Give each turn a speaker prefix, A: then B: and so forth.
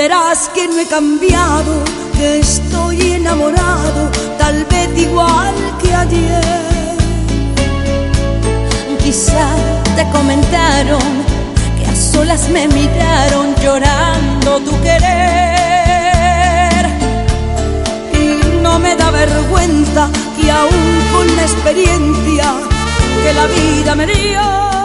A: verás que no he cambiado, que estoy enamorado, tal vez igual que ayer. Quizá te comentaron que a solas me miraron llorando tu querer. Y no me da vergüenza que aún con la experiencia que la vida me dio,